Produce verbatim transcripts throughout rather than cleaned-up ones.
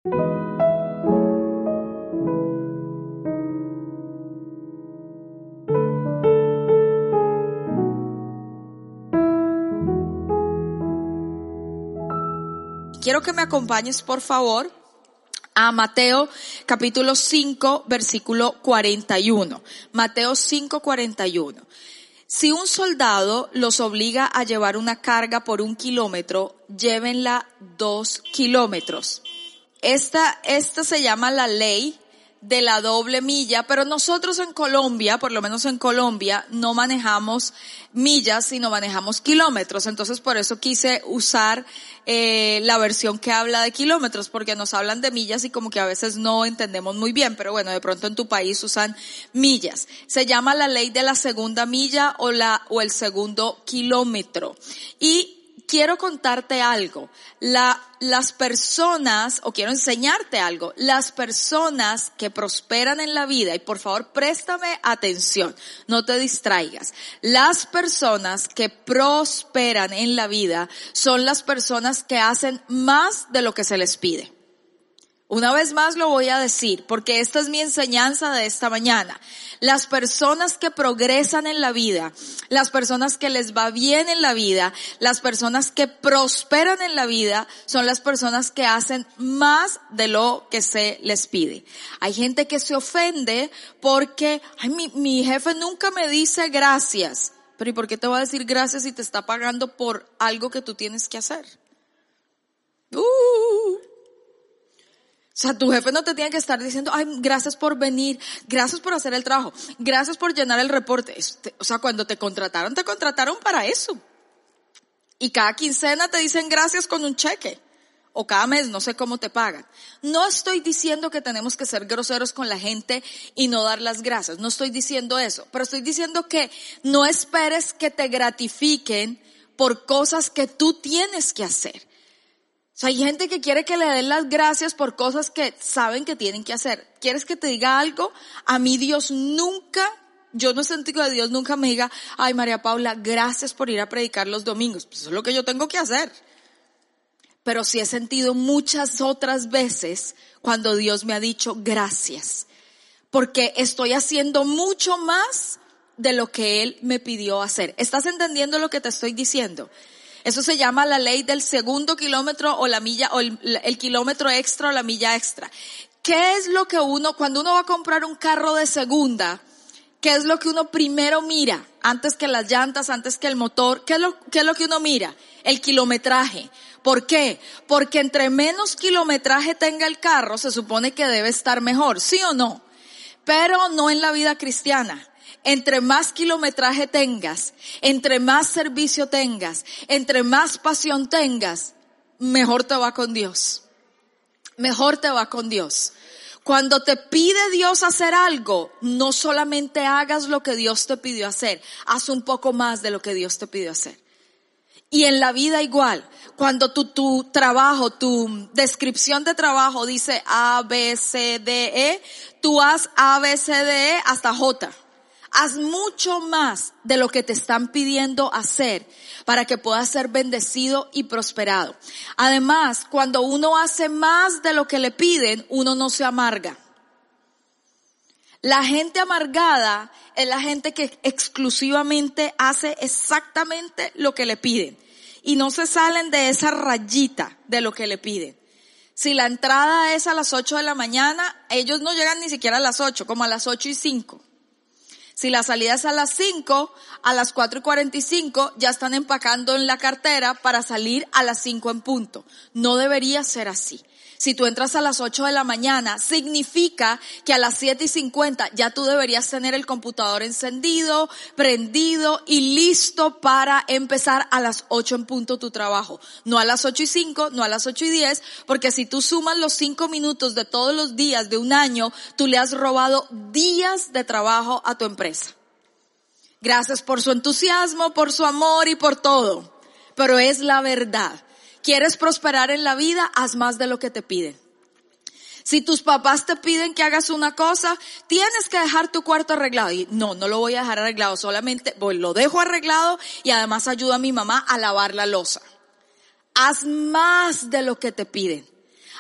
Quiero que me acompañes, por favor, a Mateo capítulo cinco, versículo cuarenta y uno. Mateo cinco, cuarenta y uno. Si un soldado los obliga a llevar una carga por un kilómetro, llévenla dos kilómetros. Esta, esta se llama la ley de la doble milla, pero nosotros en Colombia, por lo menos en Colombia, no manejamos millas, sino manejamos kilómetros. Entonces por eso quise usar eh, la versión que habla de kilómetros, porque nos hablan de millas y como que a veces no entendemos muy bien, pero bueno, de pronto en tu país usan millas. Se llama la ley de la segunda milla o la o el segundo kilómetro. Y quiero contarte algo, la, las personas, o quiero enseñarte algo, las personas que prosperan en la vida, y por favor préstame atención, no te distraigas, las personas que prosperan en la vida son las personas que hacen más de lo que se les pide. Una vez más lo voy a decir, porque esta es mi enseñanza de esta mañana. Las personas que progresan en la vida, las personas que les va bien en la vida, las personas que prosperan en la vida, son las personas que hacen más de lo que se les pide. Hay gente que se ofende porque, ay, mi, mi jefe nunca me dice gracias. Pero ¿y por qué te va a decir gracias si te está pagando por algo que tú tienes que hacer? Uh. O sea, tu jefe no te tiene que estar diciendo, ay, gracias por venir, gracias por hacer el trabajo, gracias por llenar el reporte. O sea, cuando te contrataron, te contrataron para eso. Y cada quincena te dicen gracias con un cheque. O cada mes, no sé cómo te pagan. No estoy diciendo que tenemos que ser groseros con la gente y no dar las gracias. No estoy diciendo eso. Pero estoy diciendo que no esperes que te gratifiquen por cosas que tú tienes que hacer. O sea, hay gente que quiere que le den las gracias por cosas que saben que tienen que hacer. ¿Quieres que te diga algo? A mí Dios nunca, yo no he sentido que Dios nunca me diga, ay María Paula, gracias por ir a predicar los domingos. Pues eso es lo que yo tengo que hacer. Pero sí he sentido muchas otras veces cuando Dios me ha dicho gracias. Porque estoy haciendo mucho más de lo que Él me pidió hacer. ¿Estás entendiendo lo que te estoy diciendo? Eso se llama la ley del segundo kilómetro o la milla, o el, el kilómetro extra o la milla extra. ¿Qué es lo que uno, cuando uno va a comprar un carro de segunda, qué es lo que uno primero mira? Antes que las llantas, antes que el motor, ¿qué es lo, qué es lo que uno mira? El kilometraje. ¿Por qué? Porque entre menos kilometraje tenga el carro, se supone que debe estar mejor, ¿sí o no? Pero no en la vida cristiana. Entre más kilometraje tengas, entre más servicio tengas, entre más pasión tengas, mejor te va con Dios. Mejor te va con Dios. Cuando te pide Dios hacer algo, no solamente hagas lo que Dios te pidió hacer, haz un poco más de lo que Dios te pidió hacer. Y en la vida igual, cuando tu, tu trabajo, tu descripción de trabajo dice A, B, C, D, E, tú haz A, B, C, D, E hasta J. Haz mucho más de lo que te están pidiendo hacer para que puedas ser bendecido y prosperado. Además, cuando uno hace más de lo que le piden, uno no se amarga. La gente amargada es la gente que exclusivamente hace exactamente lo que le piden y no se salen de esa rayita de lo que le piden. Si la entrada es a las ocho de la mañana, ellos no llegan ni siquiera a las ocho, como a las ocho y cinco. Si la salida es a las cinco, a las cuatro y cuarenta y cinco ya están empacando en la cartera para salir a las cinco en punto. No debería ser así. Si tú entras a las ocho de la mañana, significa que a las siete y cincuenta ya tú deberías tener el computador encendido, prendido y listo para empezar a las ocho en punto tu trabajo. No a las ocho y cinco, no a las ocho y diez, porque si tú sumas los cinco minutos de todos los días de un año, tú le has robado días de trabajo a tu empresa. Gracias por su entusiasmo, por su amor y por todo, pero es la verdad. ¿Quieres prosperar en la vida? Haz más de lo que te piden. Si tus papás te piden que hagas una cosa, tienes que dejar tu cuarto arreglado. Y no, no lo voy a dejar arreglado, solamente voy, lo dejo arreglado y además ayudo a mi mamá a lavar la loza. Haz más de lo que te piden.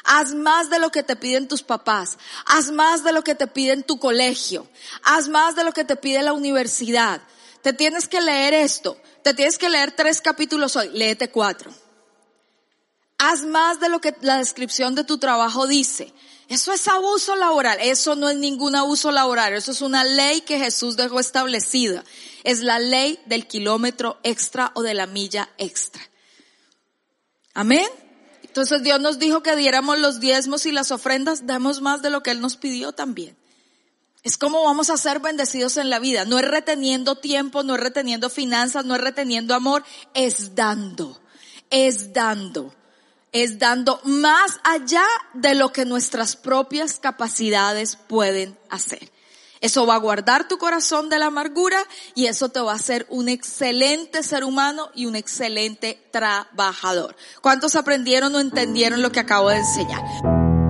Haz más de lo que te piden tus papás. Haz más de lo que te piden tu colegio. Haz más de lo que te pide la universidad. Te tienes que leer esto. Te tienes que leer tres capítulos hoy. Léete cuatro. Haz más de lo que la descripción de tu trabajo dice. Eso es abuso laboral. Eso no es ningún abuso laboral. Eso es una ley que Jesús dejó establecida. Es la ley del kilómetro extra o de la milla extra. Amén. Entonces Dios nos dijo que diéramos los diezmos y las ofrendas. Damos más de lo que Él nos pidió también. Es como vamos a ser bendecidos en la vida. No es reteniendo tiempo, no es reteniendo finanzas, no es reteniendo amor. Es dando. Es dando. Es dando más allá de lo que nuestras propias capacidades pueden hacer. Eso va a guardar tu corazón de la amargura y eso te va a hacer un excelente ser humano y un excelente trabajador. ¿Cuántos aprendieron o entendieron lo que acabo de enseñar?